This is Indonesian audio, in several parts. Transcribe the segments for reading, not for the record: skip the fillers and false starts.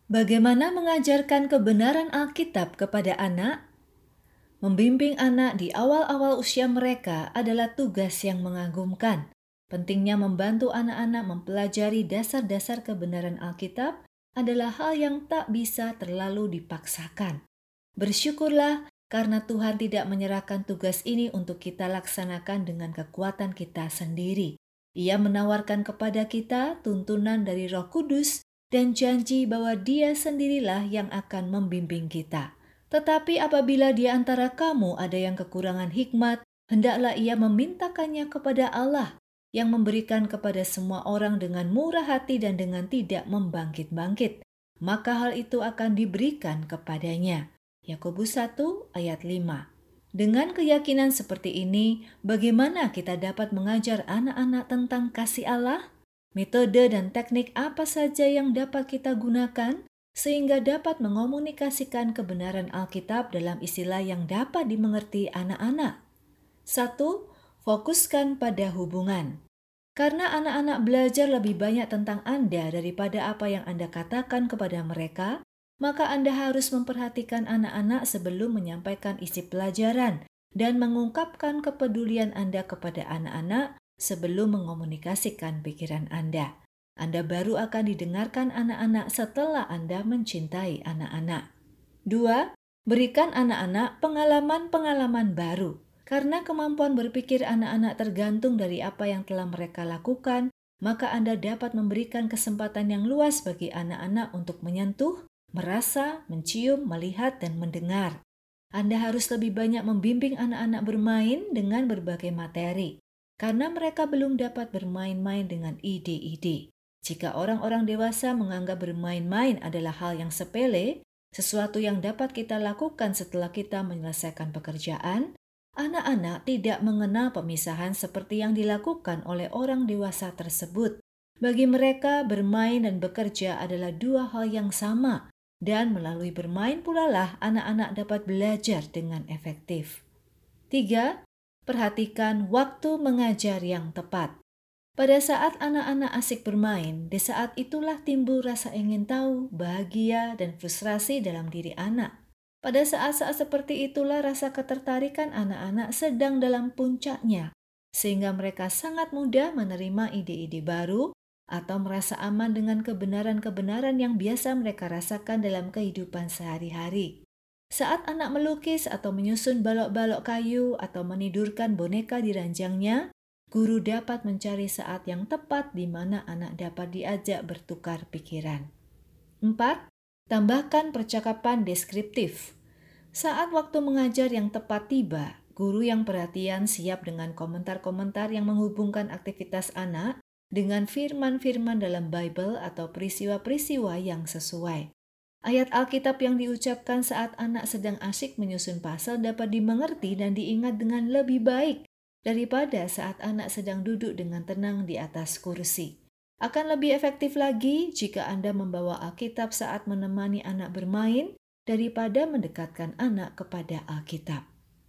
Bagaimana mengajarkan kebenaran Alkitab kepada anak? Membimbing anak di awal-awal usia mereka adalah tugas yang mengagumkan. Pentingnya membantu anak-anak mempelajari dasar-dasar kebenaran Alkitab adalah hal yang tak bisa terlalu dipaksakan. Bersyukurlah karena Tuhan tidak menyerahkan tugas ini untuk kita laksanakan dengan kekuatan kita sendiri. Ia menawarkan kepada kita tuntunan dari Roh Kudus dan janji bahwa Dia sendirilah yang akan membimbing kita. Tetapi apabila di antara kamu ada yang kekurangan hikmat, hendaklah ia memintakannya kepada Allah yang memberikan kepada semua orang dengan murah hati dan dengan tidak membangkit-bangkit. Maka hal itu akan diberikan kepadanya. Yakobus 1 ayat 5. Dengan keyakinan seperti ini, bagaimana kita dapat mengajar anak-anak tentang kasih Allah? Metode dan teknik apa saja yang dapat kita gunakan sehingga dapat mengomunikasikan kebenaran Alkitab dalam istilah yang dapat dimengerti anak-anak? 1. Fokuskan pada hubungan. Karena anak-anak belajar lebih banyak tentang Anda daripada apa yang Anda katakan kepada mereka, maka Anda harus memperhatikan anak-anak sebelum menyampaikan isi pelajaran dan mengungkapkan kepedulian Anda kepada anak-anak sebelum mengomunikasikan pikiran Anda. Anda baru akan didengarkan anak-anak setelah Anda mencintai anak-anak. 2. Berikan anak-anak pengalaman-pengalaman baru. Karena kemampuan berpikir anak-anak tergantung dari apa yang telah mereka lakukan, maka Anda dapat memberikan kesempatan yang luas bagi anak-anak untuk menyentuh, merasa, mencium, melihat, dan mendengar. Anda harus lebih banyak membimbing anak-anak bermain dengan berbagai materi, karena mereka belum dapat bermain-main dengan ide-ide. Jika orang-orang dewasa menganggap bermain-main adalah hal yang sepele, sesuatu yang dapat kita lakukan setelah kita menyelesaikan pekerjaan, anak-anak tidak mengenal pemisahan seperti yang dilakukan oleh orang dewasa tersebut. Bagi mereka, bermain dan bekerja adalah dua hal yang sama, dan melalui bermain pula lah anak-anak dapat belajar dengan efektif. 3. Perhatikan waktu mengajar yang tepat. Pada saat anak-anak asik bermain, di saat itulah timbul rasa ingin tahu, bahagia, dan frustrasi dalam diri anak. Pada saat-saat seperti itulah rasa ketertarikan anak-anak sedang dalam puncaknya, sehingga mereka sangat mudah menerima ide-ide baru atau merasa aman dengan kebenaran-kebenaran yang biasa mereka rasakan dalam kehidupan sehari-hari. Saat anak melukis atau menyusun balok-balok kayu atau menidurkan boneka di ranjangnya, guru dapat mencari saat yang tepat di mana anak dapat diajak bertukar pikiran. 4. Tambahkan percakapan deskriptif. Saat waktu mengajar yang tepat tiba, guru yang perhatian siap dengan komentar-komentar yang menghubungkan aktivitas anak dengan firman-firman dalam Bible atau peristiwa-peristiwa yang sesuai. Ayat Alkitab yang diucapkan saat anak sedang asyik menyusun pasal dapat dimengerti dan diingat dengan lebih baik daripada saat anak sedang duduk dengan tenang di atas kursi. Akan lebih efektif lagi jika Anda membawa Alkitab saat menemani anak bermain daripada mendekatkan anak kepada Alkitab.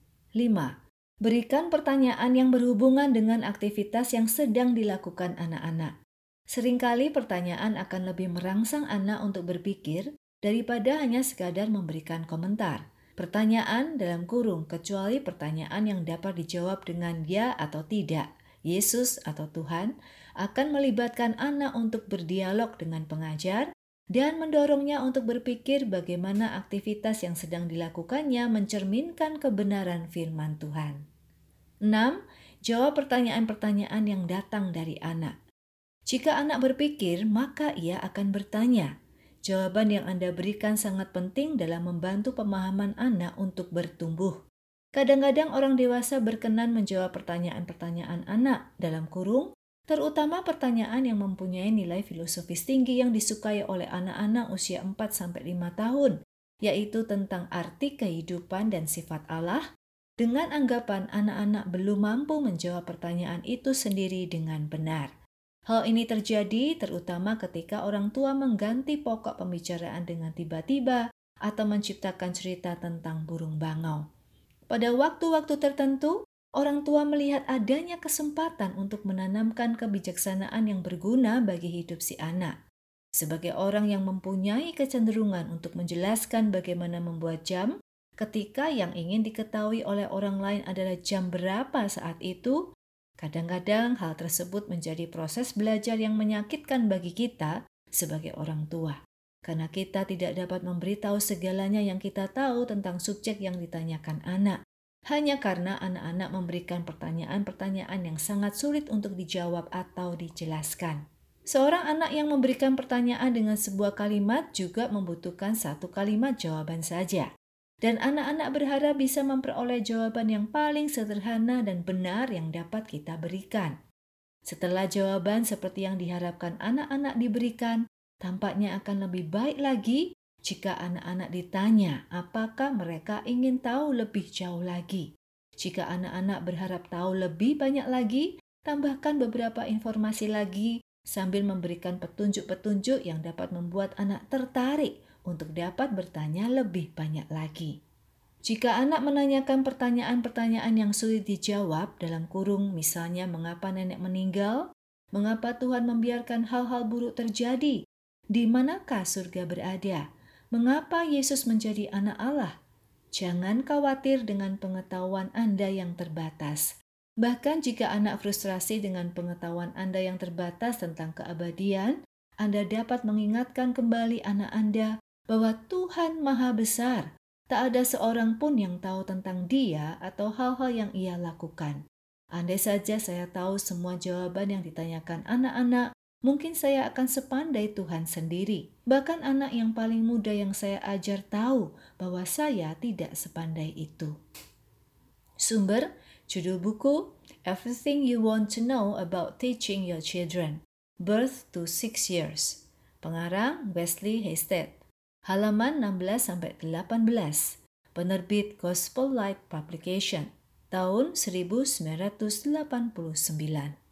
5. Berikan pertanyaan yang berhubungan dengan aktivitas yang sedang dilakukan anak-anak. Seringkali pertanyaan akan lebih merangsang anak untuk berpikir daripada hanya sekadar memberikan komentar. Pertanyaan dalam kurung kecuali pertanyaan yang dapat dijawab dengan ya atau tidak, Yesus atau Tuhan, akan melibatkan anak untuk berdialog dengan pengajar dan mendorongnya untuk berpikir bagaimana aktivitas yang sedang dilakukannya mencerminkan kebenaran firman Tuhan. 6. Jawab pertanyaan-pertanyaan yang datang dari anak. Jika anak berpikir, maka ia akan bertanya. Jawaban yang Anda berikan sangat penting dalam membantu pemahaman anak untuk bertumbuh. Kadang-kadang orang dewasa berkenan menjawab pertanyaan-pertanyaan anak dalam kurung, terutama pertanyaan yang mempunyai nilai filosofis tinggi yang disukai oleh anak-anak usia 4-5 tahun, yaitu tentang arti kehidupan dan sifat Allah, dengan anggapan anak-anak belum mampu menjawab pertanyaan itu sendiri dengan benar. Hal ini terjadi terutama ketika orang tua mengganti pokok pembicaraan dengan tiba-tiba atau menciptakan cerita tentang burung bangau. Pada waktu-waktu tertentu, orang tua melihat adanya kesempatan untuk menanamkan kebijaksanaan yang berguna bagi hidup si anak. Sebagai orang yang mempunyai kecenderungan untuk menjelaskan bagaimana membuat jam, ketika yang ingin diketahui oleh orang lain adalah jam berapa saat itu, kadang-kadang hal tersebut menjadi proses belajar yang menyakitkan bagi kita sebagai orang tua. Karena kita tidak dapat memberitahu segalanya yang kita tahu tentang subjek yang ditanyakan anak. Hanya karena anak-anak memberikan pertanyaan-pertanyaan yang sangat sulit untuk dijawab atau dijelaskan. Seorang anak yang memberikan pertanyaan dengan sebuah kalimat juga membutuhkan satu kalimat jawaban saja. Dan anak-anak berharap bisa memperoleh jawaban yang paling sederhana dan benar yang dapat kita berikan. Setelah jawaban seperti yang diharapkan anak-anak diberikan, tampaknya akan lebih baik lagi jika anak-anak ditanya apakah mereka ingin tahu lebih jauh lagi. Jika anak-anak berharap tahu lebih banyak lagi, tambahkan beberapa informasi lagi sambil memberikan petunjuk-petunjuk yang dapat membuat anak tertarik untuk dapat bertanya lebih banyak lagi. Jika anak menanyakan pertanyaan-pertanyaan yang sulit dijawab, dalam kurung misalnya mengapa nenek meninggal, mengapa Tuhan membiarkan hal-hal buruk terjadi, di manakah surga berada, mengapa Yesus menjadi anak Allah, jangan khawatir dengan pengetahuan Anda yang terbatas. Bahkan jika anak frustrasi dengan pengetahuan Anda yang terbatas tentang keabadian, Anda dapat mengingatkan kembali anak Anda bahwa Tuhan Maha Besar. Tak ada seorang pun yang tahu tentang Dia atau hal-hal yang Ia lakukan. Andai saja saya tahu semua jawaban yang ditanyakan anak-anak, mungkin saya akan sepandai Tuhan sendiri. Bahkan anak yang paling muda yang saya ajar tahu bahwa saya tidak sepandai itu. Sumber, judul buku, Everything You Want to Know About Teaching Your Children, Birth to 6 Years. Pengarang, Wesley Hastert. Halaman 16-18. Penerbit Gospel Light Publication. Tahun 1989.